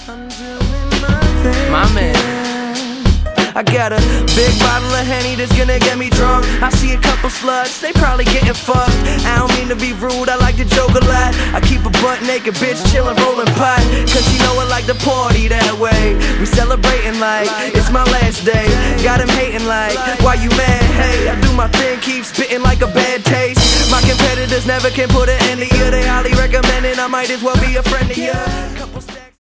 My man. I got a big bottle of Henny that's gonna get me drunk. I see a couple sluts, they probably getting fucked. I don't mean to be rude, I like to joke a lot. I keep a butt naked bitch chillin' rolling pot, cause she know I like to party that way. We celebrating like it's my last day. Got him hating like, why you mad? Hey, I do my thing, keep spitting like a bad taste. My competitors never can put an end to you. They highly recommend it, I might as well be a friend of you.